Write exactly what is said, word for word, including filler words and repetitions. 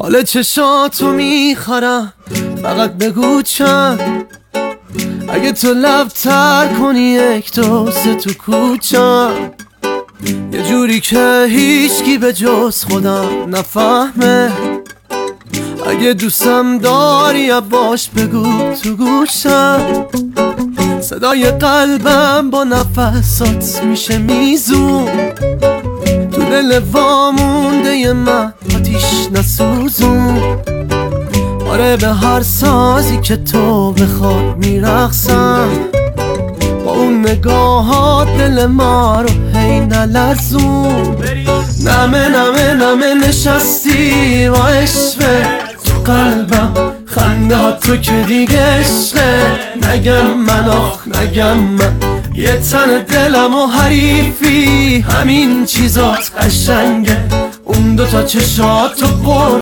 حال چشاتو میخرم، فقط بگو چند. اگه تو لب تر کنی یک دو سه تو کوچم، یه جوری که هیچکی به جز خودم نفهمه. اگه دوستم داری باش بگو تو گوشم، صدای قلبم با نفسات میشه میزون. تو دل وامونده من آتیش نسوزون. آره به هر سازی که تو بخواد میرقصم، با اون نگاهات دل ما رو هی نلرزون. نمه نمه نمه نشستی با عشقه تو قلبم، خنده ها تو که دیگه عشقه. نگم من آخ نگم من، یه تن دلم و حریفی، همین چیزات قشنگه. اون دوتا چشاتو پر